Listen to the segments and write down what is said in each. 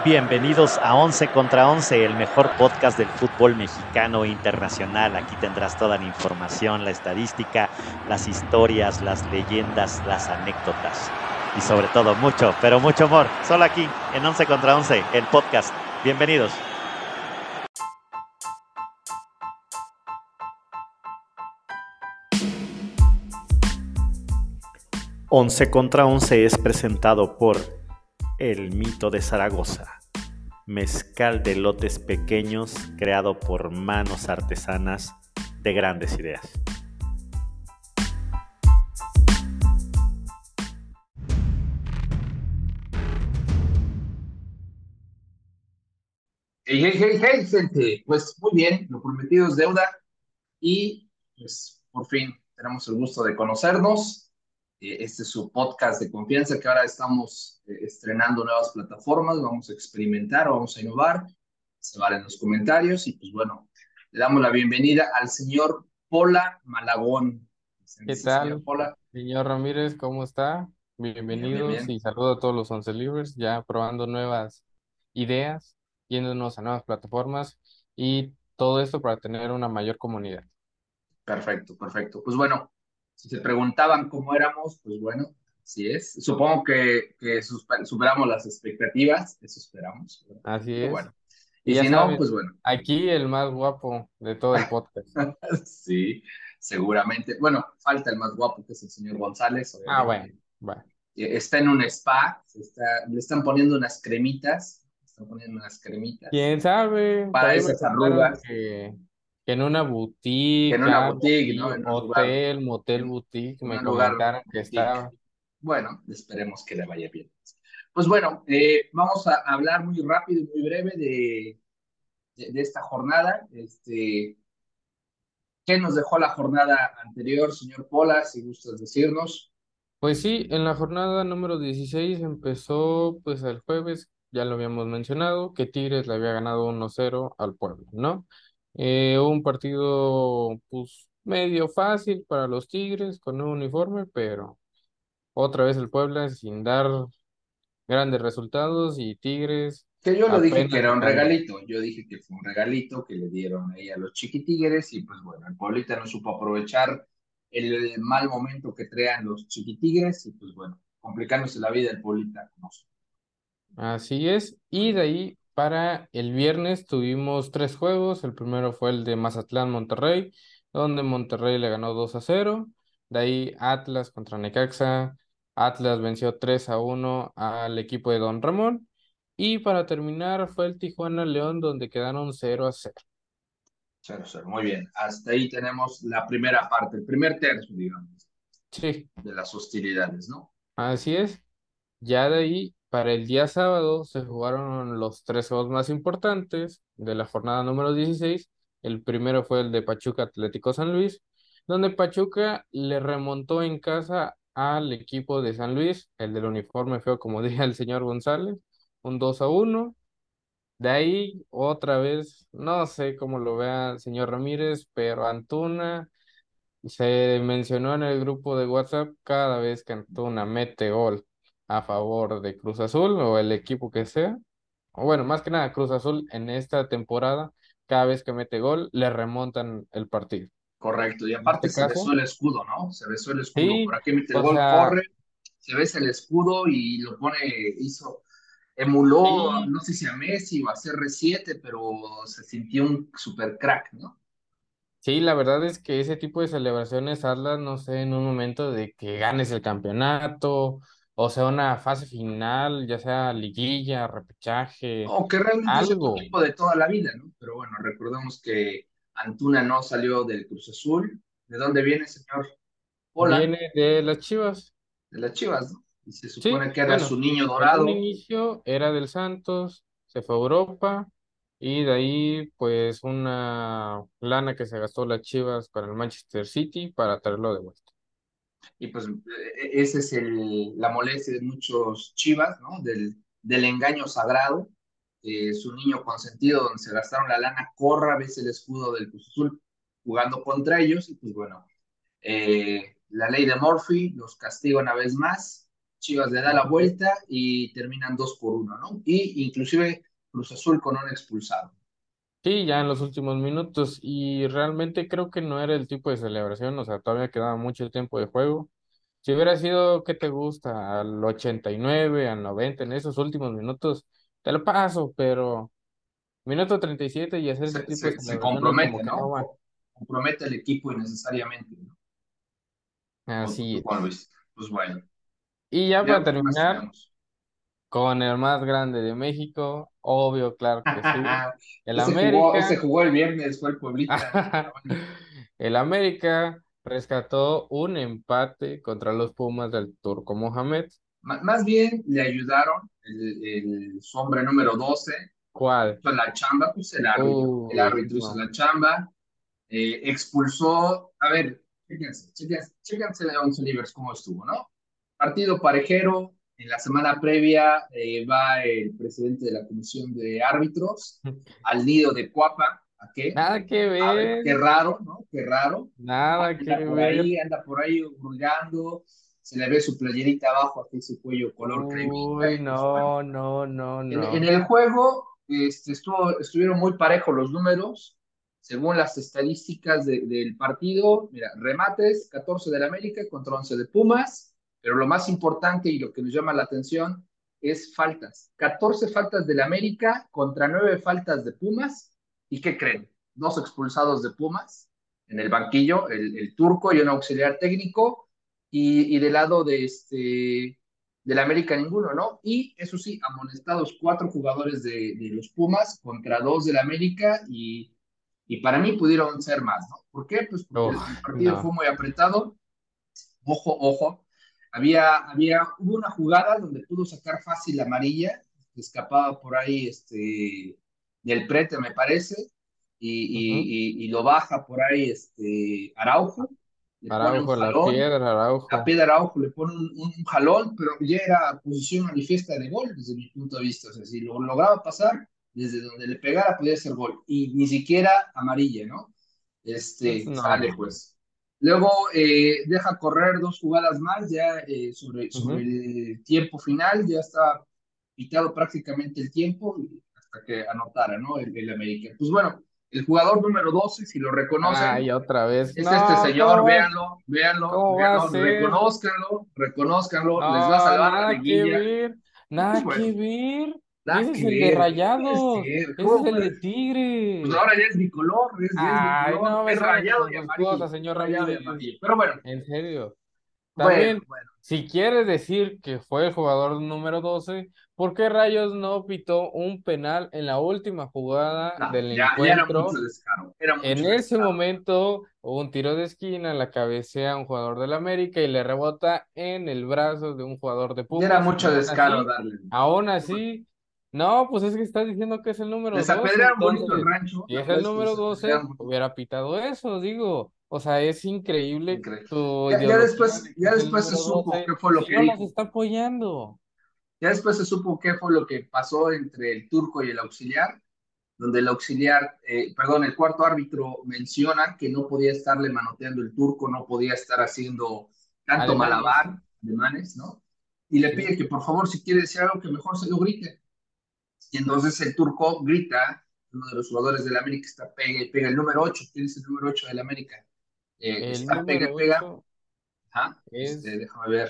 Bienvenidos a 11 contra 11, el mejor podcast del fútbol mexicano e internacional. Aquí tendrás toda la información, la estadística, las historias, las leyendas, las anécdotas y sobre todo mucho, pero mucho amor. Solo aquí en 11 contra 11, el podcast. Bienvenidos. Once contra 11 es presentado por El Mito de Zaragoza, mezcal de lotes pequeños creado por manos artesanas de grandes ideas. Hey, hey, hey, hey, gente. Pues muy bien, lo prometido es deuda y pues por fin tenemos el gusto de conocernos. Este es su podcast de confianza que ahora estamos estrenando nuevas plataformas, vamos a experimentar, vamos a innovar, se valen los comentarios y pues bueno, le damos la bienvenida al señor Pola Malagón. ¿Qué Sí, señor tal, Pola. señor Ramírez? ¿Cómo está? Bien, bien, Bienvenidos bien. y saludo a todos los once libres, ya probando nuevas ideas, yéndonos a nuevas plataformas y todo esto para tener una mayor comunidad. Perfecto, perfecto. Pues bueno, si se preguntaban cómo éramos, pues bueno, así es. Supongo que superamos las expectativas, eso esperamos, ¿verdad? Así Pero es. bueno, Y y ya si no, sabes, pues bueno, aquí el más guapo de todo el podcast. sí, seguramente. Bueno, falta el más guapo, que es el señor González, Ah, bueno, obviamente. bueno. Está en un spa, le están poniendo unas cremitas, ¿Quién sabe? para También me esas contaron arrugas, que en una que en boutique, una algo boutique, así, ¿no? hotel, motel En, boutique, en me un lugar comentaron que boutique. estaba. Bueno, esperemos que le vaya bien. Pues bueno, vamos a hablar muy rápido y muy breve de esta jornada. ¿Qué nos dejó la jornada anterior, señor Pola, si gustas decirnos? Pues sí, en la jornada número 16 empezó pues el jueves, ya lo habíamos mencionado, que Tigres le había ganado 1-0 al Puebla, ¿no? Un partido pues medio fácil para los Tigres con un uniforme, pero otra vez el Puebla sin dar grandes resultados y Tigres Que yo lo dije que apenas era un sacando. regalito, yo dije que fue un regalito que le dieron ahí a los chiquitigres y pues bueno, el Pueblita no supo aprovechar el mal momento que traían los chiquitigres y pues bueno, complicándose la vida el Pueblita. No sé. Así es, y de ahí para el viernes tuvimos tres juegos. El primero fue el de Mazatlán-Monterrey, donde Monterrey le ganó 2-0. De ahí Atlas contra Necaxa. Atlas venció 3-1 al equipo de Don Ramón. Y para terminar fue el Tijuana-León, donde quedaron 0-0. Cero, cero. Muy bien, hasta ahí tenemos la primera parte, el primer tercio, digamos, Sí, de las hostilidades, ¿no? así es. Ya de ahí, para el día sábado, se jugaron los tres juegos más importantes de la jornada número 16. El primero fue el de Pachuca Atlético San Luis, donde Pachuca le remontó en casa al equipo de San Luis, el del uniforme feo, como dije el señor González, un 2-1. De ahí, otra vez, no sé cómo lo vea el señor Ramírez, pero Antuna se mencionó en el grupo de WhatsApp cada vez que Antuna mete gol a favor de Cruz Azul o el equipo que sea. O bueno, más que nada Cruz Azul en esta temporada, cada vez que mete gol, le remontan el partido. Correcto, y En aparte este se besó caso, el escudo, ¿no? Se besó el escudo. Por sí, aquí mete el o gol, sea, corre, se besa el escudo y lo pone, emuló, sí, no sé si a Messi o a CR7, pero se sintió un super crack, ¿no? sí, la verdad es que ese tipo de celebraciones, hazlas, no sé, en un momento de que ganes el campeonato, o sea, una fase final, ya sea liguilla, repechaje, O que realmente sea tu algo. equipo de toda la vida, ¿no? Pero bueno, recordemos que Antuna no salió del Cruz Azul. ¿De dónde viene, señor? Hola, Viene de las Chivas. de las Chivas, ¿no? Y se Sí, supone que era su bueno, niño en un dorado. inicio era del Santos, se fue a Europa y de ahí pues una lana que se gastó las Chivas con el Manchester City para traerlo de vuelta. Y pues ese es la molestia de muchos Chivas, ¿no? Del engaño sagrado. Su niño consentido, donde se gastaron la lana, corra, ves el escudo del Cruz Azul jugando contra ellos. Y pues bueno, la ley de Murphy los castiga una vez más. Chivas le da la vuelta y terminan 2-1, ¿no? Y inclusive Cruz Azul con un expulsado. Sí, ya en los últimos minutos y realmente creo que no era el tipo de celebración, o sea, todavía quedaba mucho tiempo de juego. Si hubiera sido, ¿qué te gusta? Al 89, al 90, en esos últimos minutos, te lo paso, pero minuto 37 y hacer ese tipo de Se celebraciones como compromete, que ¿no? no va. Compromete al equipo innecesariamente, ¿no? ¿O Así tú cómo es. lo viste? Pues bueno, Y ya para veamos qué más terminar, tenemos. con el más grande de México, obvio, claro que sí, el Ese América. jugó el viernes, fue el Pueblita. Pero bueno, El América rescató un empate contra los Pumas del Turco Mohamed. más bien le ayudaron su hombre número 12, ¿Cuál? hizo la chamba, pues el árbitro. El Uy, árbitro hizo no. la chamba, expulsó, a ver, chéquense de 11 Libres cómo estuvo, ¿no? Partido parejero, en la semana previa va el presidente de la comisión de árbitros al nido de Cuapa, ¿a qué? Nada que A ver, ver, qué raro, ¿no? Qué raro. nada que ver. Anda por ahí hurgando, se le ve su playerita abajo, aquí su cuello color cremita, Uy, y pues bueno, no, no, no, en no. el juego estuvieron muy parejos los números, según las estadísticas del partido. Mira, remates, 14 del América contra 11 de Pumas, pero lo más importante y lo que nos llama la atención es faltas. 14 faltas del América contra 9 faltas de Pumas. ¿Y qué creen? Dos expulsados de Pumas en el banquillo, el turco y un auxiliar técnico, y del lado del América ninguno, ¿no? Y eso sí, amonestados 4 jugadores de los Pumas contra 2 del América y para mí pudieron ser más, ¿no? ¿Por qué? Pues porque Uf, el partido fue no. muy apretado, ojo, ojo. Hubo una jugada donde pudo sacar fácil la amarilla, que escapaba por ahí del prete, me parece, Ujú. y lo baja por ahí Araujo, le pone un Araujo, la jalón, piedra, a Araujo. Pedro Araujo le pone un jalón, pero ya era posición manifiesta de gol desde mi punto de vista. O sea, si lo lograba pasar, desde donde le pegara podía ser gol. Y ni siquiera amarilla, ¿no? Sale No. pues. Luego deja correr 2 jugadas más, ya sobre Ujú. el tiempo final, ya está pitado prácticamente el tiempo hasta que anotara, ¿no? El América. Pues bueno, el jugador número 12 si lo reconocen, Ay, otra vez. es este No, señor, véanlo, véanlo, cómo va a véanlo, ser? reconózcanlo, reconózcanlo, les va a No, salvar la nada que liguilla. ver, Pues nada bueno, que ver. nada Ese es que el de ver, ¿qué puede Rayados, ser? ese es ¿Cómo el puede de ser? Pues Tigres. ahora ya es Ay, bicolor, no me es salga rayado con y sus amarillo, cosas, señor es rayado y Ramírez. amarillo. Pero bueno, En serio. bueno, También, bueno. si quieres decir que fue el jugador número 12, ¿por qué Rayos no pitó un penal en la última jugada No, del ya era mucho encuentro? descaro, era En mucho ese descaro. momento hubo un tiro de esquina, la cabecea un jugador del América y le rebota en el brazo de un jugador de Ya era Pumas. Y mucho descaro darle. aún así, no, pues es que estás diciendo que es el número Les 12. apedrearon bonito el Entonces, rancho, si la es verdad el es que número les 12 apedrearon bonito. hubiera pitado eso, digo. O sea, es increíble Increíble. tu ideología de que Ya es el después se número supo 12 qué fue lo si que no los dijo. está apoyando. Ya después se supo qué fue lo que pasó entre el turco y el auxiliar, donde el auxiliar, perdón, el cuarto árbitro menciona que no podía estarle manoteando el turco, no podía estar haciendo tanto Alemanes, malabar, alemanes, ¿no? Y le sí. pide que por favor, si quiere decir algo, que mejor se lo grite. Y entonces el turco grita, uno de los jugadores del América está pega y pega, el número 8, ¿quién es el número 8 del América? El Está pega número y pega, 8 ajá, es déjame ver,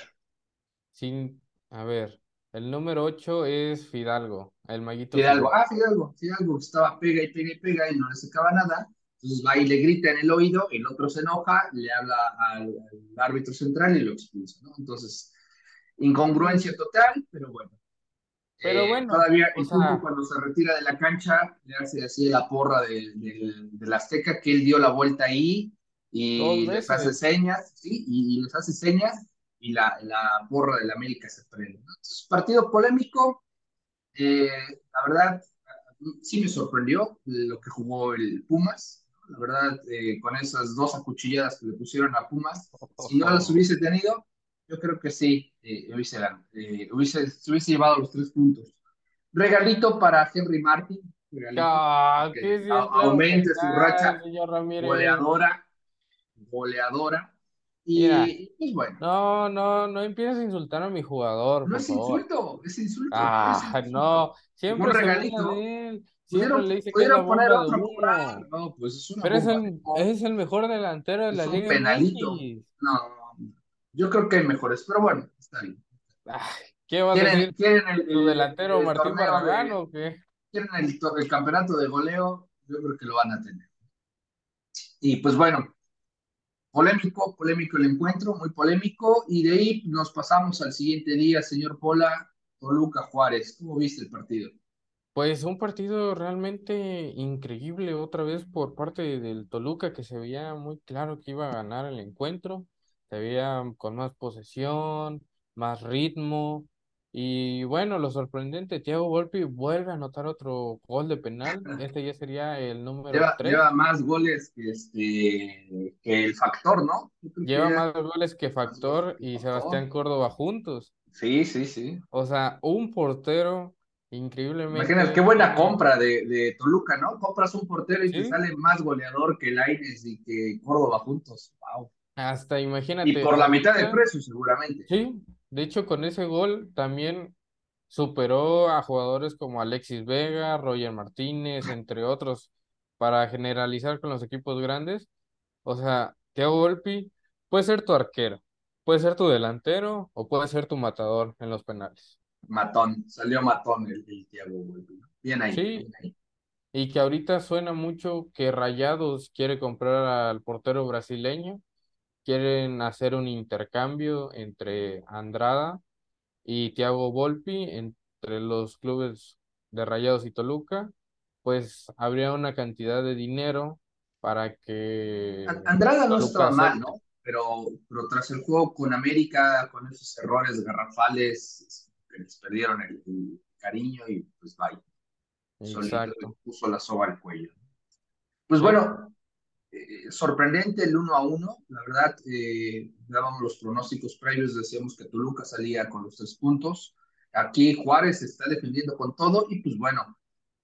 sin, a ver, el número 8 es Fidalgo, el maguito Fidalgo, Fidalgo. Fidalgo estaba pega y pega y pega y no le sacaba nada. Entonces va y le grita en el oído, el otro se enoja, le habla al árbitro central y lo expulsa, ¿no? Entonces, incongruencia Mm, total, pero bueno. pero bueno, Todavía o el turco sea, cuando se retira de la cancha le hace así la porra del Azteca que él dio la vuelta ahí dos y les hace veces. señas, ¿sí? Y les hace señas y la porra del América se prende, ¿no? Entonces, partido polémico, eh, la verdad, sí me sorprendió lo que jugó el Pumas. ¿No? La verdad, con esas 2 acuchilladas que le pusieron a Pumas, si no las hubiese tenido, yo creo que sí, se hubiese llevado los 3 puntos. Regalito para Henry Martin, regalito, Ah, que ¿qué siempre va a aumente su ofender, racha señor Ramírez? goleadora, goleadora. Mira, Pues bueno, no, no, no empieces a insultar a mi jugador, no por es favor. insulto, es insulto, puede ser Ah, insulto. no, Un siempre se burla regalito. de él, siempre Pudieron, le dice que es la pudieron poner bomba de otro por ahí. humo, No, pues es una pero bomba de humo, es el mejor delantero de es la un Liga penalito. MX. No, yo creo que hay mejores, pero bueno, está bien. Ay, ¿qué vas a ¿Quieren, decir? quieren ¿Tu delantero el Martín torneo Barragán o qué? quieren el campeonato de goleo? Yo creo que lo van a tener. Y pues bueno, polémico el encuentro, muy polémico. Y de ahí nos pasamos al siguiente día, señor Pola, Toluca Juárez. ¿Cómo viste el partido? Pues un partido realmente increíble otra vez por parte del Toluca que se veía muy claro que iba a ganar el encuentro, se veía con más posesión, más ritmo y bueno, lo sorprendente, Thiago Volpi vuelve a anotar otro gol de penal, este ya sería el número Lleva 3, más goles que el Factor, ¿no? Yo creo que lleva ya más goles que más goles Factor que y Factor. Sebastián Córdoba juntos, Sí, sí, sí. o sea, un portero Imagínate qué increíblemente buena compra de Toluca, ¿no? Compras un portero y te sí. sale más goleador que Lainez y que Córdoba juntos. Wow. Hasta Y imagínate, por la mitad del ahorita, precio, seguramente. sí, de hecho con ese gol también superó a jugadores como Alexis Vega, Roger Martínez, entre otros, para generalizar con los equipos grandes. O sea, Thiago Volpi puede ser tu arquero, puede ser tu delantero o puede ser tu matador en los penales. Matón, salió matón el Thiago Volpi, ¿no? Bien ahí, Sí, bien ahí. y que ahorita suena mucho que Rayados quiere comprar al portero brasileño, quieren hacer un intercambio entre Andrada y Thiago Volpi entre los clubes de Rayados y Toluca, pues habría una cantidad de dinero para que Andrada no Toluca estaba mal, acepte. ¿no? Pero tras el juego con América, con esos errores garrafales, que les perdieron el cariño y pues vaya, solito le Exacto. puso la soga al cuello. Pues Sí, bueno, sorprendente el 1-1. La verdad, dábamos los pronósticos previos, decíamos que Toluca salía con los 3 puntos. Aquí Juárez se está defendiendo con todo y pues bueno,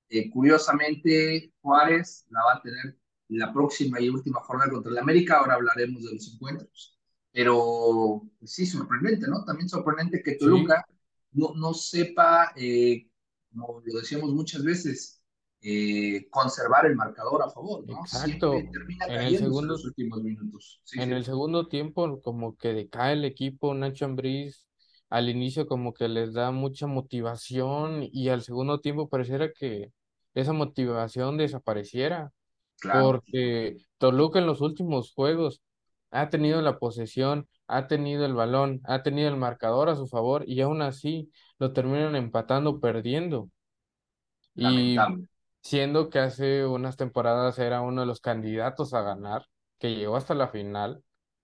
curiosamente Juárez la va a tener la próxima y última jornada contra el América. Ahora hablaremos de los encuentros. Pero pues sí, sorprendente, ¿no? También sorprendente que sí, Toluca no sepa, como lo decíamos muchas veces, conservar el marcador a favor, ¿no? Siempre exacto. termina En el cayéndose en los segundo, últimos minutos. Sí, en sí, el segundo tiempo, como que decae el equipo, Nacho Ambriz al inicio como que les da mucha motivación y al segundo tiempo pareciera que esa motivación desapareciera. claro, Porque Toluca en los últimos juegos ha tenido la posesión, ha tenido el balón, ha tenido el marcador a su favor y aún así lo terminan empatando, perdiendo. Y lamentable, siendo que hace unas temporadas era uno de los candidatos a ganar, que llegó hasta la final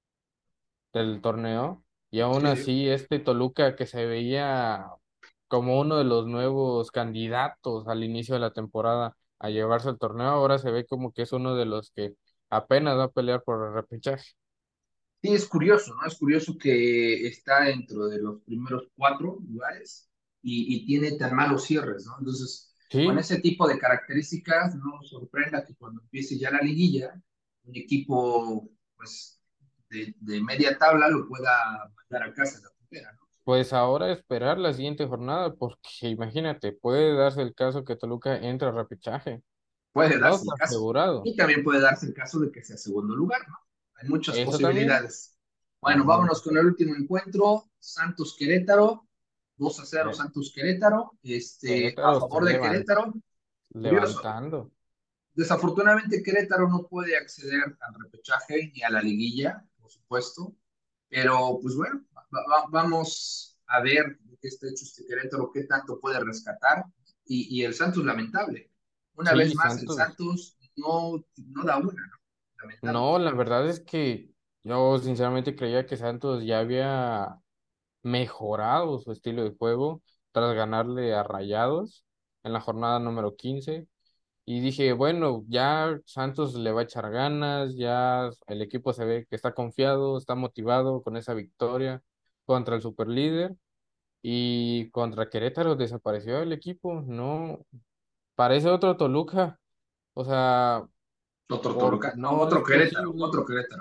del torneo, y aún sí, sí. así este Toluca que se veía como uno de los nuevos candidatos al inicio de la temporada a llevarse el torneo, ahora se ve como que es uno de los que apenas va a pelear por el repechaje. Sí, es curioso, ¿no? Es curioso que está dentro de los primeros 4 lugares y tiene tan malos cierres, ¿no? Entonces, con Sí, ese tipo de características, no nos sorprenda que cuando empiece ya la liguilla, un equipo, pues, de media tabla lo pueda mandar a casa en la primera, ¿no? pues ahora esperar la siguiente jornada, porque imagínate, puede darse el caso que Toluca entre al repechaje. Puede No darse está el caso. asegurado. Y también puede darse el caso de que sea segundo lugar, ¿no? Hay muchas Eso también. posibilidades. Hay Bueno, vámonos muchos. con el último encuentro, Santos Querétaro, 2-0 Eh, Santos Querétaro, a Querétaro está favor de Querétaro. Curioso, levantando. desafortunadamente Querétaro no puede acceder al repechaje ni a la liguilla, por supuesto, pero pues bueno, vamos a ver de qué está hecho este Querétaro, qué tanto puede rescatar y el Santos lamentable. Una vez Sí, más el Santos. Santos no da una, ¿no? Lamentable. No, la verdad es que yo sinceramente creía que Santos ya había mejorado su estilo de juego tras ganarle a Rayados en la jornada número 15. Y dije, bueno, ya Santos le va a echar ganas, ya el equipo se ve que está confiado, está motivado con esa victoria contra el superlíder y contra Querétaro desapareció el equipo, no, parece otro Toluca, o sea, Otro porque Toluca, no, no es posible. Otro Querétaro, ¿no?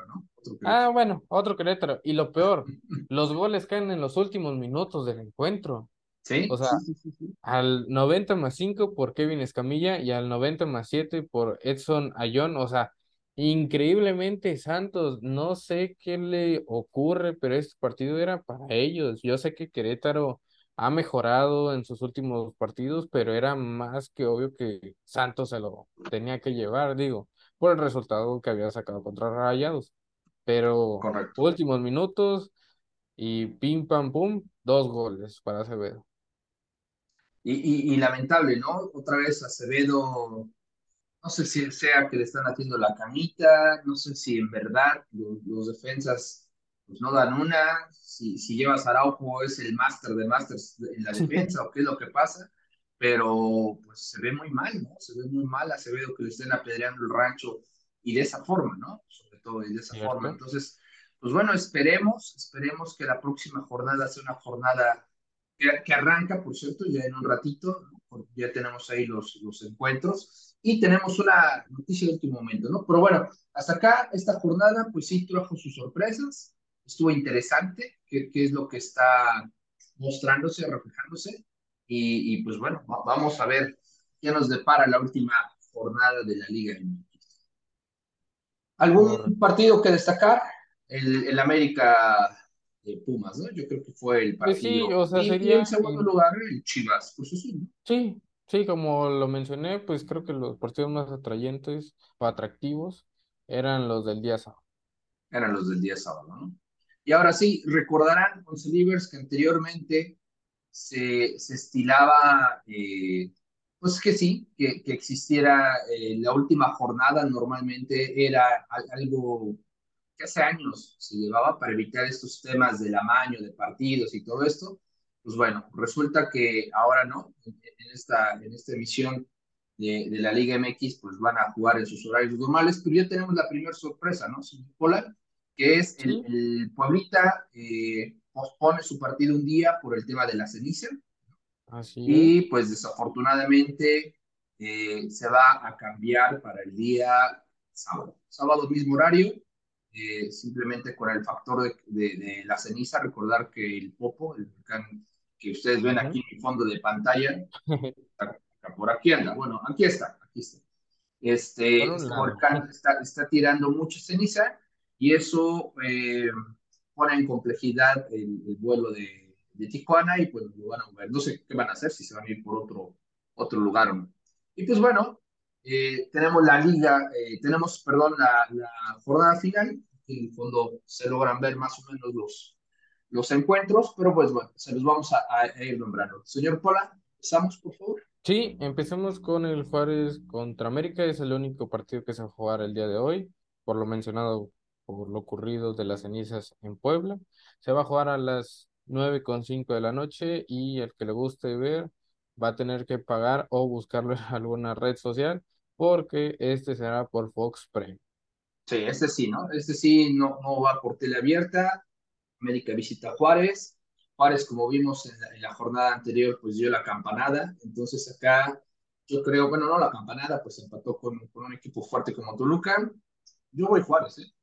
otro Ah, Querétaro. bueno, otro Querétaro. Y lo peor, los goles caen en los últimos minutos del encuentro. O Sí, sea, sí, sí, sí, sí. al 90+5 por Kevin Escamilla y al 90+7 por Edson Ayón. O sea, increíblemente Santos, no sé qué le ocurre, pero este partido era para ellos. Yo sé que Querétaro ha mejorado en sus últimos partidos, pero era más que obvio que Santos se lo tenía que llevar, digo, por el resultado que había sacado contra Rayados. Pero Correcto. últimos minutos y pim pam pum, 2 goles para Acevedo. Y lamentable, ¿no? Otra vez Acevedo, no sé si sea que le están haciendo la camita, no sé si en verdad los defensas pues no dan una, si llevas a Araujo es el máster de másters en la defensa o qué es lo que pasa, pero pues se ve muy mal, ¿no? Se ve muy mal Acevedo que le estén apedreando el rancho y de esa forma, ¿no? Sobre todo y de esa forma. ¿Cierto? Entonces, pues bueno, esperemos que la próxima jornada sea una jornada que arranca, por cierto, ya en un ratito, ¿no? Porque ya tenemos ahí los encuentros y tenemos una noticia de último momento, ¿no? Pero bueno, hasta acá esta jornada, pues sí trajo sus sorpresas, estuvo interesante, qué es lo que está mostrándose, reflejándose, pues bueno, vamos a ver qué nos depara la última jornada de la Liga MX. ¿Algún Correcto. partido que destacar? El América de Pumas, ¿no? Yo creo que fue el Pues sí, partido. o sea, Y en sería, segundo lugar, el Chivas, pues sí, ¿no? sí, sí, como lo mencioné, pues creo que los partidos más atrayentes o atractivos eran los del día sábado. Eran los del día sábado, ¿no? Y ahora sí, recordarán, Once Livers, que anteriormente se estilaba, pues que sí, que existiera la última jornada, normalmente era algo que hace años se llevaba para evitar estos temas del amaño de partidos y todo esto. Pues bueno, resulta que ahora no, en esta emisión de la Liga MX, pues van a jugar en sus horarios normales, pero ya tenemos la primera sorpresa, ¿no, señor Pola? Que es Sí, el Pueblita pospone su partido un día por el tema de la ceniza así es. y pues desafortunadamente se va a cambiar para el día sábado. Sábado mismo horario, simplemente con el factor de la ceniza, recordar que el Popo, el volcán que ustedes ven Ujú. aquí en mi fondo de pantalla, por aquí anda, bueno, aquí está. Por un Este lado. volcán está tirando mucha ceniza y eso pone en complejidad el vuelo de Tijuana y pues lo van a mover. No sé qué van a hacer, si se van a ir por otro lugar o no. Y pues bueno, tenemos la liga, tenemos, perdón, la jornada final. En el fondo se logran ver más o menos los encuentros, pero pues bueno, se los vamos a ir nombrando. Señor Pola, empezamos, por favor. Sí, empecemos con el Juárez contra América. Es el único partido que se va a jugar el día de hoy, por lo mencionado, por lo ocurrido de las cenizas en Puebla. Se va a jugar a las 9:05 de la noche y el que le guste ver va a tener que pagar o buscarlo en alguna red social porque este será por Fox Premium. Sí, este sí, ¿no? Este sí no va por tele abierta. América visita a Juárez. Juárez, como vimos en la jornada anterior, pues dio la campanada. Entonces acá yo creo, bueno, no la campanada, pues empató con un equipo fuerte como Toluca. Yo voy Juárez, ¿eh?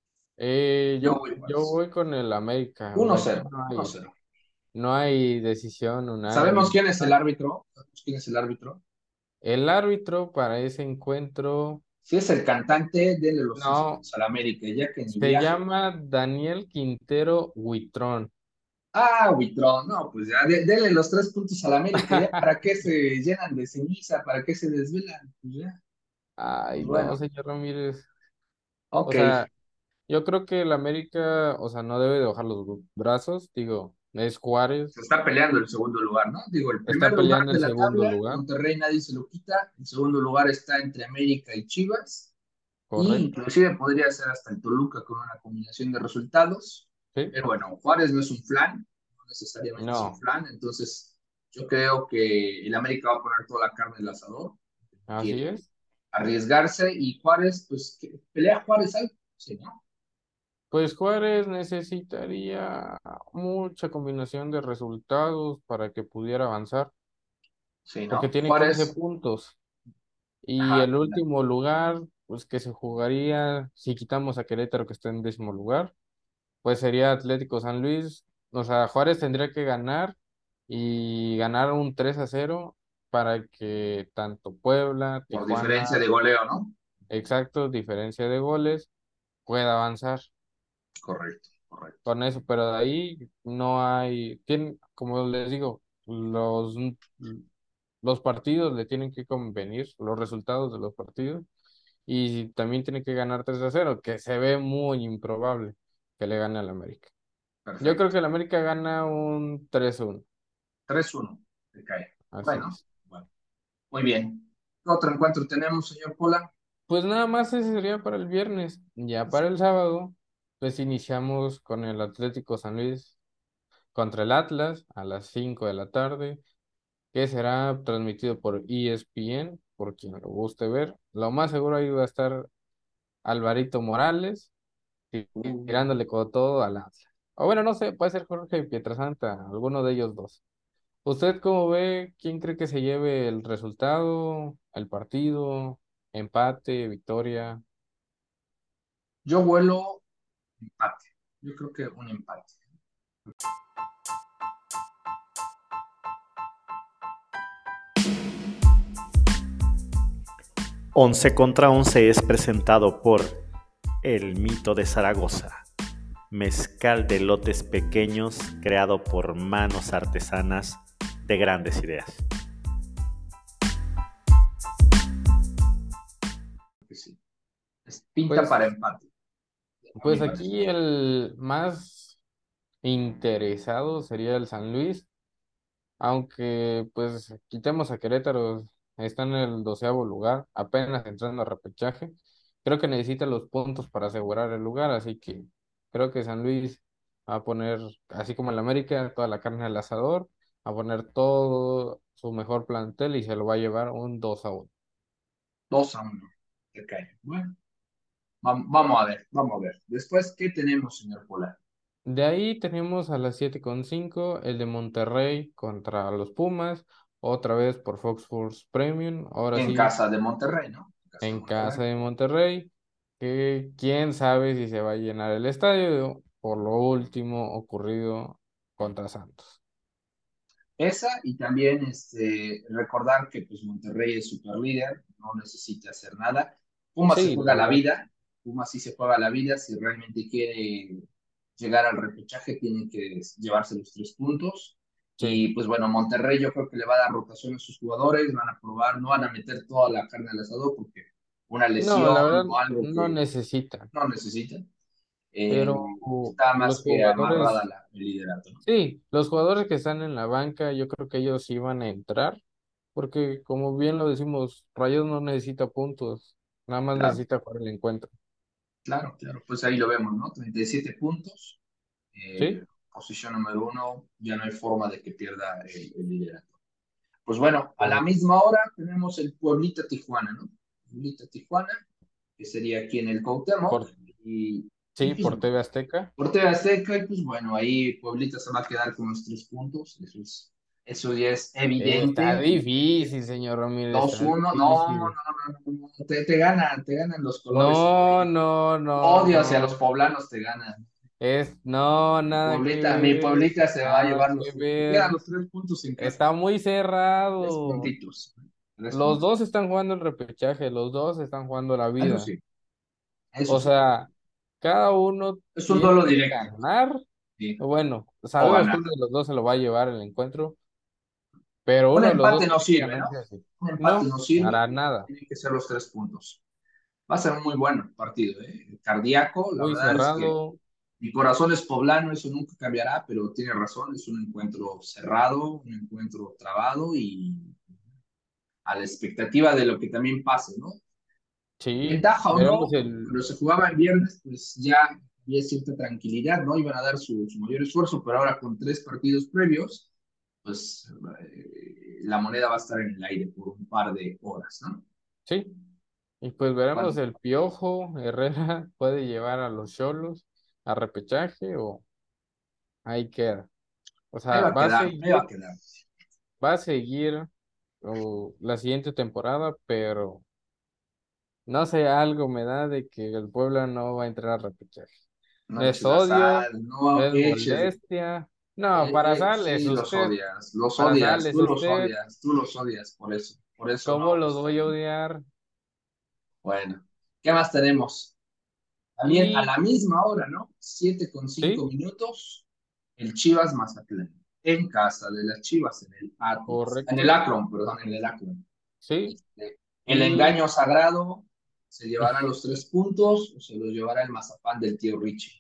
Yo voy Yo Juárez. voy con el América. Aquí 1-0, 1-0. no hay decisión ¿Sabemos unánime. quién es el árbitro? ¿Sabemos quién es el árbitro? El árbitro para ese encuentro, Si es el cantante, denle los 6 no, puntos al América, ya que ni se viaje. llama Daniel Quintero Huitrón. Ah, Buitrón, no, pues ya denle los 3 puntos al América, ya para qué se llenan de ceniza, para qué se desvelan, pues ya, pues Ay, no, bueno, señor Ramírez. O ok, sea, yo creo que el América, o sea, no debe de bajar los brazos. Digo, es se Juárez, está peleando el segundo lugar, ¿no? Digo, el primer está lugar peleando de el la segundo tabla, lugar, Monterrey nadie se lo quita, el segundo lugar está entre América y Chivas, y correcto. inclusive podría ser hasta el Toluca con una combinación de resultados, Sí, pero bueno, Juárez no es un flan, no necesariamente es un no, flan, entonces yo creo que el América va a poner toda la carne en el asador, así quiere es. arriesgarse y Juárez, pues pelea Juárez algo, sí, ¿no? Pues Juárez necesitaría mucha combinación de resultados para que pudiera avanzar, Sí, porque ¿no? tiene 15 Juárez, puntos. Y ajá, el último lugar, pues que se jugaría, si quitamos a Querétaro que está en 10.º lugar, pues sería Atlético San Luis. O sea, Juárez tendría que ganar y ganar un 3-0 para que tanto Puebla, Por Tijuana, diferencia de goleo, ¿no? exacto, diferencia de goles, pueda avanzar Correcto, correcto. con eso, pero de ahí no hay, como les digo, los partidos le tienen que convenir, los resultados de los partidos, y también tiene que ganar 3-0, que se ve muy improbable que le gane al América. Yo creo Perfecto. que el América gana un 3-1, 3-1. Te cae. así Bueno, es. bueno. Muy bien. ¿Qué otro encuentro tenemos, señor Pola? Pues nada más ese sería para el viernes. Ya para el sábado, pues iniciamos con el Atlético San Luis contra el Atlas a las 5 de la tarde, que será transmitido por ESPN, por quien lo guste ver. Lo más seguro ahí va a estar Alvarito Morales tirándole con todo al Atlas. O bueno, no sé, puede ser Jorge Pietrasanta, alguno de ellos dos. ¿Usted cómo ve? ¿Quién cree que se lleve el resultado, el partido, empate, victoria? Yo vuelo empate. Yo creo que un empate. 11 contra 11 es presentado por El Mito de Zaragoza, mezcal de lotes pequeños creado por manos artesanas de grandes ideas. Que sí. Pinta Pues, para empate, a mi pues parecer. aquí el más interesado sería el San Luis, aunque pues quitemos a Querétaro, está en el 12.º lugar, apenas entrando a repechaje. Creo que necesita los puntos para asegurar el lugar, así que creo que San Luis va a poner, así como el América, toda la carne al asador, a poner todo su mejor plantel y se lo va a llevar un 2-1. 2-1. Te cae. Bueno, vamos a ver, vamos a ver. Después, ¿qué tenemos, señor Pola? De ahí tenemos a las 7:05 el de Monterrey contra los Pumas, otra vez por Fox Sports Premium, ahora En sí casa de Monterrey, ¿no? En casa de en Monterrey. casa de Monterrey, que quién sabe si se va a llenar el estadio por lo último ocurrido contra Santos. Esa y también recordar que pues Monterrey es super líder, no necesita hacer nada. Pumas se Sí, la juega la verdad, vida, Pumas sí se juega la vida, si realmente quiere llegar al repechaje tiene que llevarse los 3 puntos. sí. Y pues bueno, Monterrey yo creo que le va a dar rotación a sus jugadores, van a probar, no van a meter toda la carne al asador porque una No, la lesión verdad o algo no que necesitan, no necesitan, pero está los más que amarrada jugadores, el liderato, ¿no? sí, los jugadores que están en la banca, yo creo que ellos iban a entrar, porque como bien lo decimos, Rayos no necesita puntos, nada más Claro, necesita jugar el encuentro. claro, claro, pues ahí lo vemos, ¿no? 37 puntos. ¿Sí? Posición número 1, ya no hay forma de que pierda el liderato. Pues bueno, a la Correcto. misma hora tenemos el Pueblita Tijuana, ¿no? Pueblita Tijuana, que sería aquí en el Cuauhtémoc, Por, y sí, pues por TV Azteca. por TV Azteca, y pues bueno, ahí Pueblita se va a quedar con los 3 puntos, eso ya es Está evidente. difícil, señor Ramírez, está 2-1, no, no, difícil. no, no, te ganan los colores No, amarillos. no, Tu no, odio hacia los no. poblanos te ganan. No, nada que Mi ver, Pueblita se va a nada llevar que te quedan ver. los 3 puntos en casa. Está muy 3 cerrado. puntitos. Tres Los puntos. dos están jugando el repechaje, los dos están jugando la Eso vida. sí, eso O sí. sea, cada uno Es un tiene duelo que directo. ganar. Sí. Bueno, O sabemos que ganar. uno de los dos se lo va a llevar el encuentro, pero Un uno de los empate dos no tiene que sirve, ¿no? ganarse así. Un empate No, no sirve. para nada. Tienen que ser los 3 puntos. Va a ser un muy buen partido, ¿eh? Cardíaco, la Muy verdad es que cerrado. mi corazón es poblano, eso nunca cambiará, pero tiene razón, es un encuentro cerrado, un encuentro trabado y a la expectativa de lo que también pase, ¿no? Sí, Ventaja o veremos no, el. cuando se jugaba en viernes, pues ya había cierta tranquilidad, ¿no? Iban a dar su mayor esfuerzo, pero ahora con 3 partidos previos, pues la moneda va a estar en el aire por un par de horas, ¿no? Sí, y pues veremos Bueno, el Piojo Herrera puede llevar a los Cholos a repechaje o ahí queda. O ahí sea, va a quedar, ahí va a quedar. va a seguir la siguiente temporada, pero no sé, algo me da de que el Puebla no va a entrar a repechaje. No No es eches la odio, sal, no no es eches. molestia. No, para Sal es Sí, usted, los para Sal odias, es usted. tú los odias, por eso ¿Cómo no los está voy a bien. odiar? Bueno, ¿qué más tenemos? También a Y la misma hora, ¿no? 7:05 sí, minutos, el Chivas Mazatlán, en casa de las Chivas, en el Atlas, en el correcto, Akron, perdón, en el Akron. sí. Este, el Y engaño sagrado, ¿se llevará los 3 puntos o se los llevará el mazapán del tío Richie?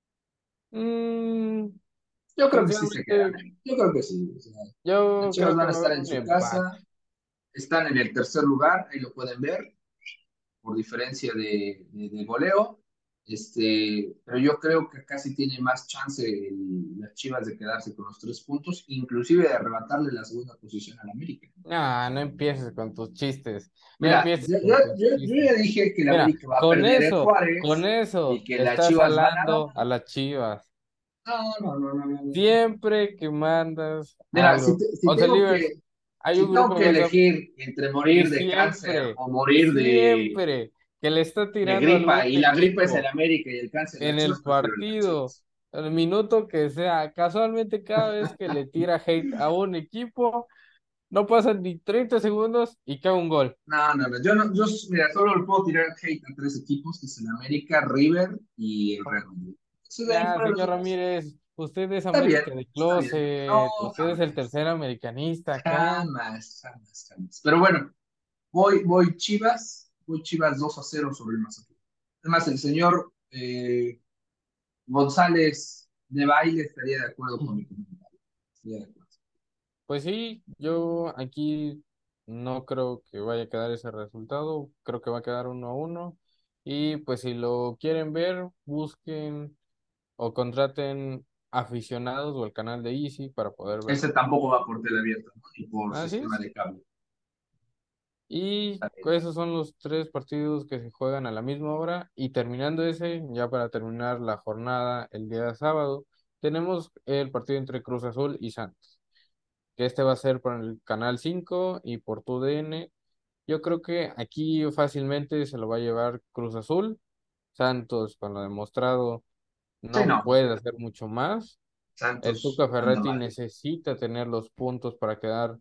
mm, Yo creo que sí se quedan, sinceramente, ¿eh? Yo creo que sí. O sea, las yo Chivas creo que van a va a estar haber en un su empate. casa, están en el tercer lugar, ahí lo pueden ver, por diferencia de goleo. Pero yo creo que casi tiene más chance las Chivas de quedarse con los 3 puntos, inclusive de arrebatarle la segunda posición al América. No, no empieces con tus chistes. No Mira, empieces con tus yo chistes. ya dije que el Mira, América va a perder en con Juárez y eso que las estás Chivas van a jalando ganar. a las Chivas. No, no, no, no, no, no. Siempre que mandas Mira, algo. Once Livers, hay un si tengo grupo que de WhatsApp elegir entre y morir de cáncer siempre, o morir siempre que le está de tirando a gripa, algún y la gripa es el equipo América y el cáncer las en Chivas, el prefiero las partido, Chivas. el minuto que sea, casualmente cada vez que le tira hate a un equipo, no pasan ni 30 segundos y cae un gol. No, no, no, yo no, mira, solo le puedo tirar hate a 3 equipos, que es el América, River y el Real Madrid. Eso de ahí Ya, fuera los señor demás. Ramírez, usted es Está bien, América de está bien. No, closet, usted es el jamás, tercer americanista acá. jamás, jamás, jamás. Pero bueno, voy Chivas 2-0 sobre el Mazatlán. Además, el señor González de Baile estaría de acuerdo con mi comentario. Estaría de acuerdo. Pues sí, yo aquí no creo que vaya a quedar ese resultado, creo que va a quedar 1-1. Y pues si lo quieren ver, busquen o contraten aficionados o el canal de Easy para poder verlo. Ese tampoco va por tele abierta, ¿no? Ni por Así sistema es. de cable. Y Está bien. esos son los tres partidos que se juegan a la misma hora. Y terminando ese, ya para terminar la jornada el día de sábado, tenemos el partido entre Cruz Azul y Santos, que este va a ser por el Canal 5 y por TUDN. Yo creo que aquí fácilmente se lo va a llevar Cruz Azul. Santos, con lo demostrado, Sí, no no. puede hacer mucho más. El Santos Tuca anda Ferretti mal. necesita tener los puntos para quedar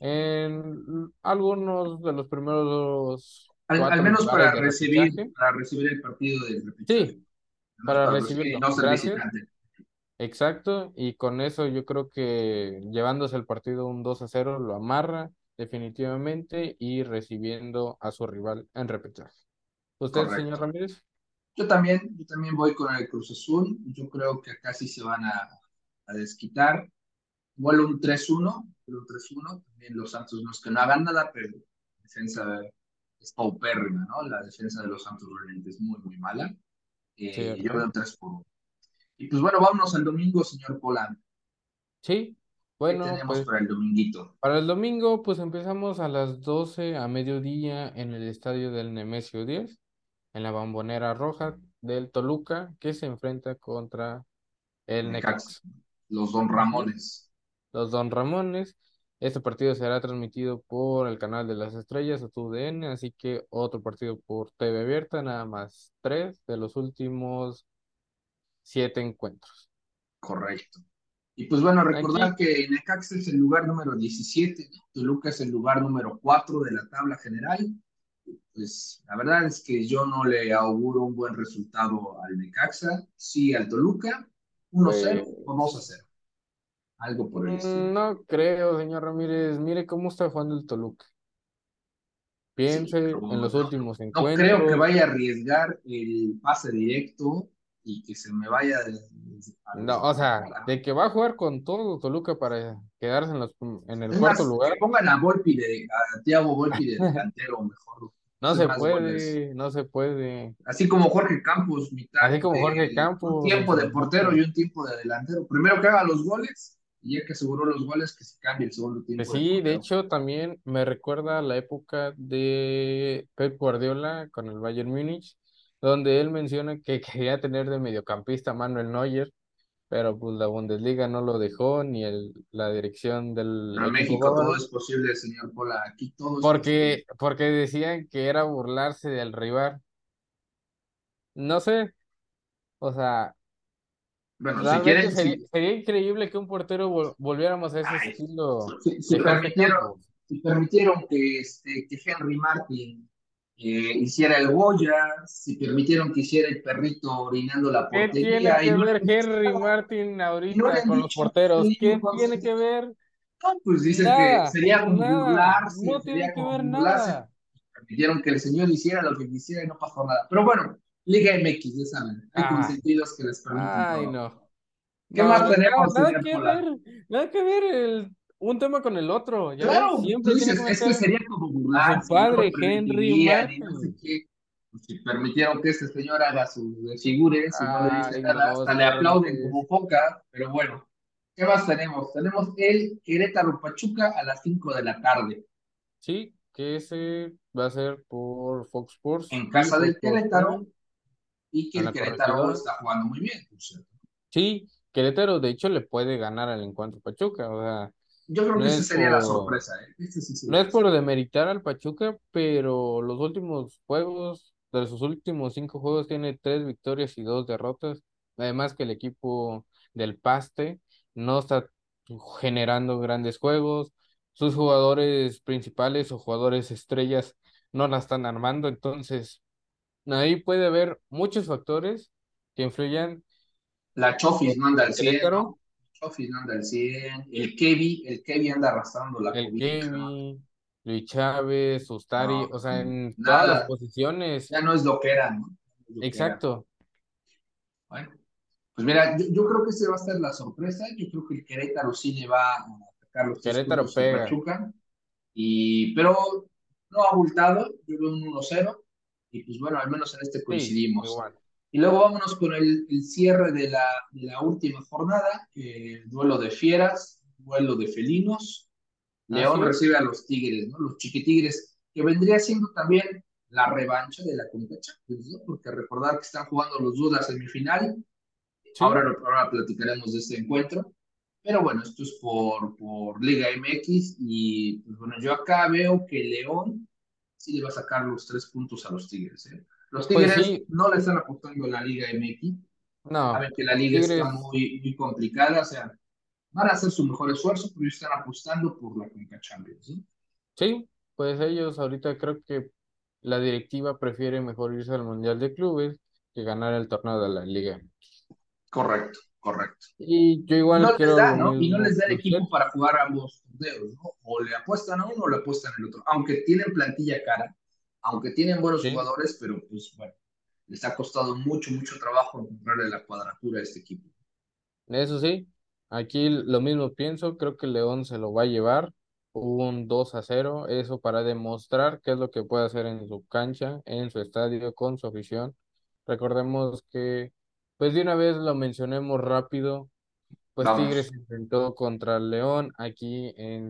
en algunos de los primeros Al cuatro menos lugares de repechaje. para recibir el partido del repechaje. Sí, Al menos para para recibir y recibirlo. no ser Gracias. visitante. Exacto. Y con eso yo creo que llevándose el partido un 2-0 lo amarra definitivamente y recibiendo a su rival en repechaje. ¿Usted, señor Correcto. Ramírez? Yo también voy con el Cruz Azul. Yo creo que acá sí se van a desquitar. Igual un 3-1. También los Santos no es que no hagan nada, pero la defensa es paupérrima, ¿no? La defensa de los Santos realmente es muy, muy mala. Yo veo Cierto. un 3-1. Y pues bueno, vámonos al domingo, señor Polanco. Sí. ¿Qué Bueno, tenemos pues para el dominguito? para el domingo, pues empezamos a las 12 a mediodía en el estadio del Nemesio 10, en la Bombonera Roja del Toluca, que se enfrenta contra el Necaxa, Necax. los Don Ujú. Ramones. Los Don Ramones. Este partido será transmitido por el canal de las estrellas o TUDN, así que otro partido por TV abierta, nada más tres de los últimos 7 encuentros. Correcto. Y pues bueno, recordar Aquí, que Necaxa es el lugar número 17, ¿no? Toluca es el lugar número 4 de la tabla general. Pues la verdad es que yo no le auguro un buen resultado al Necaxa, sí al Toluca, 1-0 o pues, 2-0, algo por el estilo. no creo, señor Ramírez. Mire cómo está jugando el Toluca. Sí, pero Piense en los no, últimos no creo que encuentros. vaya a arriesgar el pase directo y que se me vaya a No, o sea, desbaratar. de que va a jugar con todo Toluca para quedarse en el Es cuarto más, que lugar. pongan a Thiago Volpi de delantero, mejor, No hace se más goles. puede, no se puede. Así como Jorge Campos, Así como Jorge un Campos en tiempo su de portero momento. y un tiempo de delantero. Primero que haga los goles y ya que aseguró los goles, que se cambie el segundo Pues tiempo de sí, de portero. hecho también me recuerda a la época de Pep Guardiola con el Bayern Múnich, donde él menciona que quería tener de mediocampista a Manuel Neuer pero pues la Bundesliga no lo dejó, ni la dirección del Pero en equipo México todo bávaro, es posible, señor Pola. Aquí todo es posible. porque decían que era burlarse del rival. No sé, o sea, Bueno, si realmente quieren, sería increíble que un portero volviéramos a ese ay, estilo si de jefe permitieron, campo. si permitieron que Henry Martin hiciera el Goya, si permitieron que hiciera el perrito orinando la ¿Qué tiene portería y que no le ver han dicho Henry nada, Martin y no le ahorita han con los dicho nada al porteros? niño ¿Qué con tiene que ver? no, pues dicen que Nada, sería como nada, burlarse, no tiene sería que como ver burlarse. nada. Permitieron que el señor hiciera lo que quisiera y no pasó nada. Pero bueno, Liga MX, ya saben, hay Ah, consentidos que les permiten ay, todo. no. ¿Qué No, más no, nada, tenemos, señor Pola? nada que ver un tema con el otro, ¿ya ves? Claro, tú Siempre tiene que dices, es que meter sería como a su burlarse y no lo padre, Henry permitirían y no sé Martin. qué. Pues si permitieron que este señor haga sus figures y no le dicen Ay, nada, no, hasta le señor aplauden Ramírez. como foca, pero bueno, ¿qué más tenemos? Tenemos el Querétaro Pachuca a las 5 de la tarde Sí, que ese va a ser por Fox Sports en y casa del Fútbol Querétaro Premium y que en el la Querétaro corregidora. está jugando muy bien, por cierto. Sí, Querétaro de hecho le puede ganar al Encuentro Pachuca, o sea, Yo creo no que esa es sería la por, sorpresa, ¿eh? Este sí no sería es la por sorpresa. demeritar al Pachuca, pero los últimos juegos, de sus últimos 5 juegos, tiene 3 victorias y 2 derrotas. Además que el equipo del Paste no está generando grandes juegos. Sus jugadores principales o jugadores estrellas no la están armando. Entonces, ahí puede haber muchos factores que influyan La en Chofis no anda al 100, Querétaro, ¿no? Chofis no anda al 100. El Kevi anda arrastrando la el cobija. Kevin, Luis Chávez, Ustari, No, o sea, en todas las nada. posiciones. Ya no es lo que era, ¿no? No es lo que era. Exacto. Bueno, pues mira, yo creo que ese va a ser la sorpresa. Yo creo que el Querétaro sí le va a sacar los tres Querétaro puntos al pega. Pachuca. Pero no ha abultado. Yo veo un 1-0. Y pues bueno, al menos en este Sí, coincidimos. igual. Y luego vámonos con el cierre de la última jornada. Duelo de fieras, duelo de felinos. Así León es. recibe a los Tigres, ¿no? Los Chiquitigres, que vendría siendo también la revancha de la Conca Champions, ¿no? Porque recordar que están jugando los dos la semifinal. Sí. Ahora platicaremos de este encuentro. Pero bueno, esto es por Liga MX y pues bueno, yo acá veo que León sí le va a sacar los 3 puntos a los Tigres, ¿eh? Los Pues Tigres sí, no le están apostando a la Liga MX, no. saben que la liga está Tigres, muy, muy complicada, o sea, van a hacer su mejor esfuerzo, pero ellos están apostando por la Conca Champions, ¿sí? sí. Pues ellos ahorita creo que la directiva prefiere mejor irse al Mundial de Clubes que ganar el torneo de la Liga. Correcto, correcto. Y yo Y no igual les quiero da, lo ¿no? Y no mismo les da que el usted. equipo para jugar ambos torneos, ¿no? O le apuestan a uno o le apuestan al otro. Aunque tienen plantilla cara, aunque tienen buenos Sí. jugadores, pero pues bueno, les ha costado mucho, mucho trabajo encontrarle la cuadratura a este equipo. Eso sí, aquí lo mismo pienso, creo que León se lo va a llevar un 2-0, eso para demostrar qué es lo que puede hacer en su cancha, en su estadio, con su afición. Recordemos que, pues de una vez lo mencionemos rápido, pues Tigres Vamos. se enfrentó contra el León aquí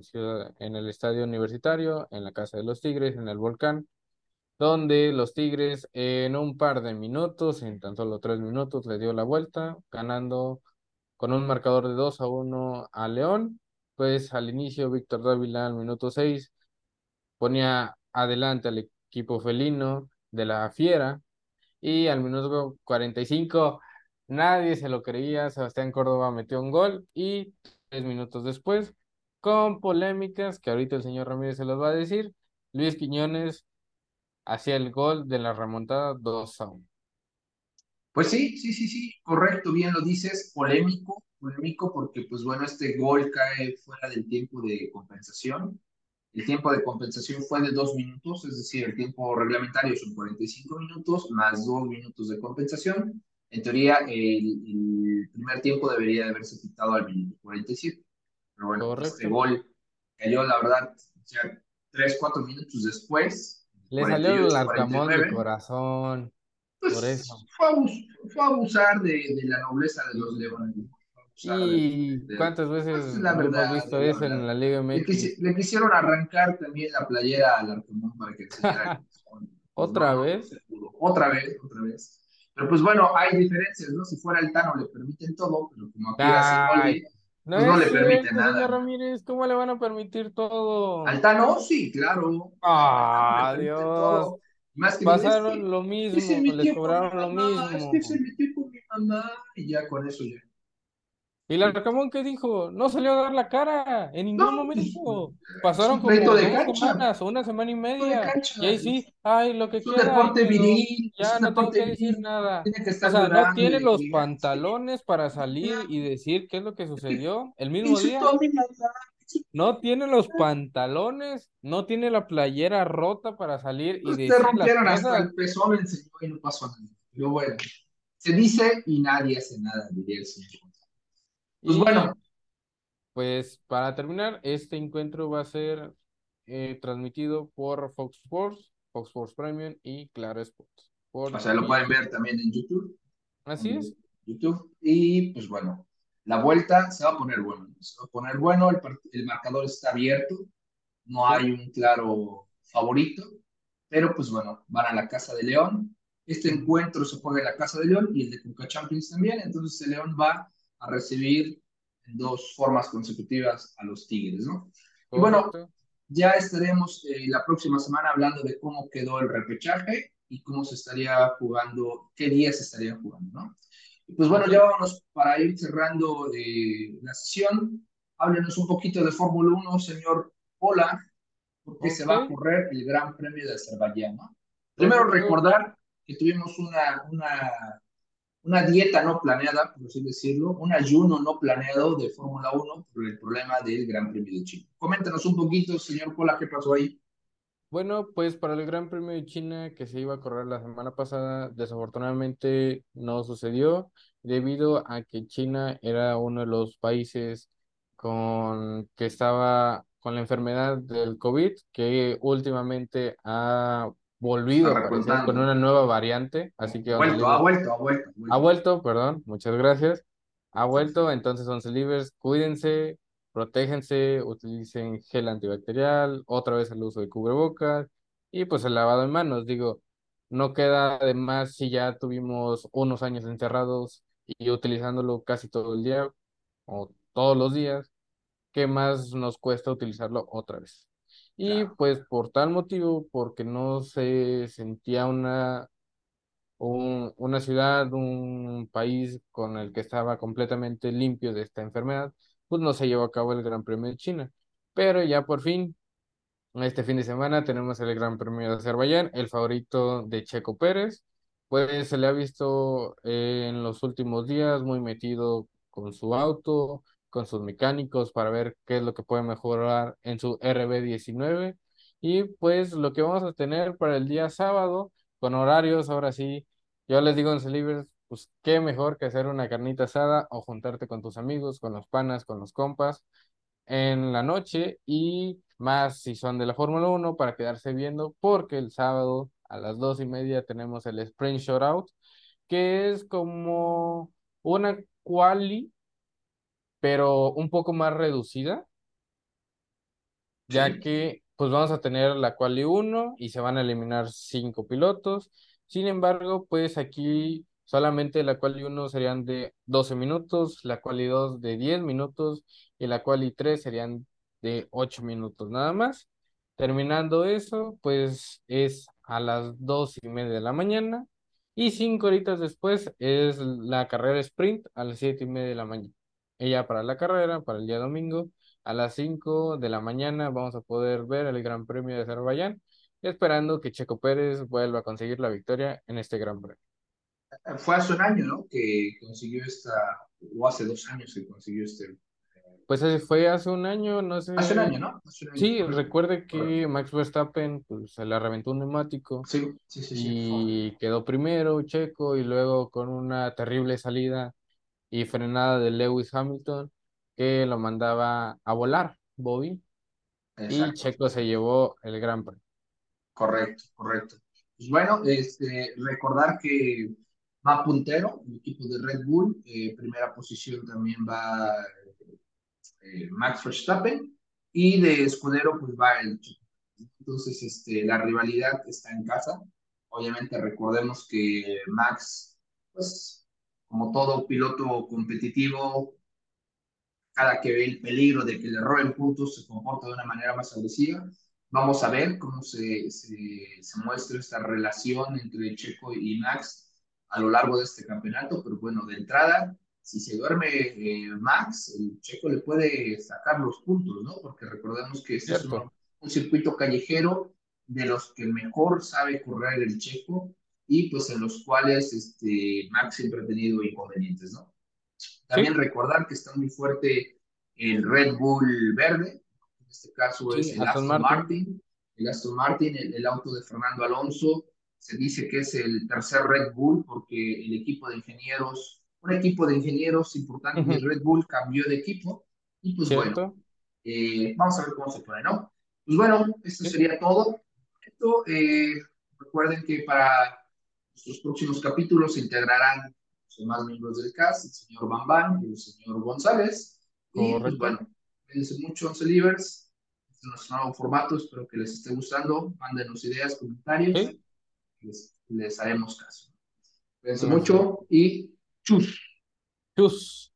en el estadio universitario, en la Casa de los Tigres, en el Volcán, donde los Tigres en un par de minutos, en tan solo 3 minutos, le dio la vuelta, ganando con un marcador de 2-1 a León. Pues al inicio Víctor Dávila al minuto 6 ponía adelante al equipo felino de la Fiera y al minuto 45 nadie se lo creía, Sebastián Córdoba metió un gol y 3 minutos después, con polémicas que ahorita el señor Ramírez se los va a decir, Luis Quiñones hacía el gol de la remontada 2-1. Pues sí, sí, sí, sí, correcto, bien lo dices, polémico, polémico porque pues bueno, este gol cae fuera del tiempo de compensación. El tiempo de compensación fue de 2 minutos, es decir, el tiempo reglamentario son 45 minutos más 2 minutos de compensación. En teoría, el primer tiempo debería de haberse quitado al minuto 47. Pero bueno, este Correcto. gol cayó, la verdad, ya 3, 4 minutos después, Le salió el 48, arcamón de 49. corazón, por Pues eso. fue a abusar de la nobleza de los Y, leones, ¿no? Fue a abusar y cuántas veces pues, no hemos es visto la eso en verdad. la Liga MX. Le quisieron arrancar también la playera al Arcamón para que enseñara el corazón. Pues no, Otra no, no vez, se pudo. Otra vez, otra vez. Pero pues bueno, hay diferencias, ¿no? Si fuera el Tano le permiten todo, pero como aquí era Ay, Siboldi, no pues no es le permite cierto, nada, señor ¿no? Ramírez, ¿cómo le van a permitir Al todo? Tano, sí, claro, claro, al Tano le Ah, permiten Dios, todo. Y más que dice, pasaron lo es que se mismo, les metió con mi cobraron lo mamá, es que se mismo. metió con mi mamá, y ya con eso ya. ¿Y el Arcamón qué dijo? No salió a dar la cara en No, ningún pues momento. es Pasaron un pleito como de dos cancha, semanas o una semana y de media. Y cancha, ahí sí, ay, lo que es un queda ahí deporte quedó. viril, es Ya un no tengo deporte que decir viril, no nada. tiene que O estar sea, no llorando tiene de que los diga, es que pantalones para ya, salir y decir qué es lo que sucedió el me mismo insultó día. a mi mamá, No tiene los pantalones, no tiene la playera rota para salir y pues te decir las rompieron hasta cosas. el pezón, el señor, y no pasó nada. Pero bueno, se dice y nadie hace nada, diría el señor González. Pues Y bueno, pues para terminar, este encuentro va a ser transmitido por Fox Sports, Fox Sports Premium y Claro Sports. o Por sea, lo pueden ver ESPN. también en YouTube. Así es. YouTube. Y pues bueno, la vuelta se va a poner bueno, ¿no? Se va a poner bueno, el marcador está abierto, no Sí. hay un claro favorito, pero pues bueno, van a la Casa de León. Este encuentro se juega en la Casa de León y el de Conca Champions también, entonces el León va a recibir en dos formas consecutivas a los Tigres, ¿no? Y bueno, Correcto. ya estaremos la próxima semana hablando de cómo quedó el repechaje y cómo se estaría jugando, qué días se estarían jugando, ¿no? Y pues bueno, Así ya es. vámonos para ir cerrando la sesión. Háblenos un poquito de Fórmula Uno, señor Pola, porque se Ok, va a correr el Gran Premio de Azerbaiyán, ¿no? Primero correcto. recordar que tuvimos una dieta no planeada, por así decirlo, un ayuno no planeado de Fórmula Uno por el problema del Gran Premio de China. Coméntanos un poquito, señor Pola, qué pasó ahí. Bueno, pues para el Gran Premio de China que se iba a correr la semana pasada, desafortunadamente no sucedió debido a que China era uno de los países con que estaba con la enfermedad del COVID, que últimamente ha Está volvido a aparecer con repuntando. una nueva variante, así que Ha Once vuelto, ha Libres vuelto, ha vuelto, ha ha vuelto. vuelto, perdón, muchas gracias. Ha Sí, sí. vuelto, entonces Once Libres, cuídense, protéjense, utilicen gel antibacterial, otra vez el uso de cubrebocas y pues el lavado de manos. Digo, no queda de más si ya tuvimos unos años encerrados y utilizándolo casi todo el día o todos los días, ¿qué más nos cuesta utilizarlo otra vez? Y Claro, pues por tal motivo, porque no se sentía una ciudad, un país con el que estaba completamente limpio de esta enfermedad, pues no se llevó a cabo el Gran Premio de China. Pero ya por fin, este fin de semana tenemos el Gran Premio de Azerbaiyán, el favorito de Checo Pérez, pues se le ha visto en los últimos días muy metido con su auto, con sus mecánicos para ver qué es lo que puede mejorar en su RB19. Y pues lo que vamos a tener para el día sábado, con horarios, ahora sí, yo les digo en Celibers, pues qué mejor que hacer una carnita asada o juntarte con tus amigos, con los panas, con los compas en la noche y más si son de la Fórmula 1 para quedarse viendo porque el sábado a las 2:30 tenemos el Sprint Shootout, que es como una quali, pero un poco más reducida, ya sí, que pues vamos a tener la quali 1 y se van a eliminar 5 pilotos. Sin embargo, pues aquí solamente la quali 1 serían de 12 minutos, la quali 2 de 10 minutos y la quali 3 serían de 8 minutos nada más. Terminando eso, pues es a las 2:30 de la mañana y 5 horitas después es la carrera sprint a las 7:30 de la mañana. Ella para la carrera, para el día domingo. A las 5 de la mañana vamos a poder ver el Gran Premio de Azerbaiyán, esperando que Checo Pérez vuelva a conseguir la victoria en este Gran Premio. fue hace un año, ¿no? Que consiguió esta, o hace 2 años que consiguió este. Pues así fue hace un año, no Hace un sé. año, ¿no? Hace un año, Sí, correcto, recuerde correcto. que Max Verstappen pues, se le reventó un neumático Sí, sí, sí, sí. y quedó primero Checo y luego con una terrible salida y frenada de Lewis Hamilton que lo mandaba a volar, Bobby, y Exacto, Checo se llevó el Gran Premio. correcto, correcto. Pues bueno, recordar que va puntero el equipo de Red Bull, primera posición también va Max Verstappen y de escudero pues va el Checo. Entonces, la rivalidad está en casa. Obviamente recordemos que Max pues, como todo piloto competitivo, cada que ve el peligro de que le roben puntos, se comporta de una manera más agresiva. Vamos a ver cómo se muestra esta relación entre Checo y Max a lo largo de este campeonato, pero bueno, de entrada, si se duerme Max, el Checo le puede sacar los puntos, ¿no? Porque recordemos que este es Cierto. un circuito callejero de los que mejor sabe correr el Checo y pues en los cuales Max siempre ha tenido inconvenientes, ¿no? También Sí, recordar que está muy fuerte el Red Bull verde, en este caso es sí, Aston Martin. El Aston Martin, el auto de Fernando Alonso, se dice que es el tercer Red Bull porque el equipo de ingenieros, un equipo de ingenieros importante de Ujú. Red Bull cambió de equipo y pues bueno, Cierto. vamos a ver cómo se pone, ¿no? Pues bueno, esto Sí. sería todo. Esto, recuerden que para nuestros próximos capítulos se integrarán los demás miembros del cast, el señor Bambán y el señor González. Y pues Correcto. bueno, cuídense mucho, 11 Livers. Este es nuestro nuevo formato, espero que les esté gustando. Mándenos ideas, comentarios, Sí. les haremos caso. Cuídense Así es. mucho y chus. Chus.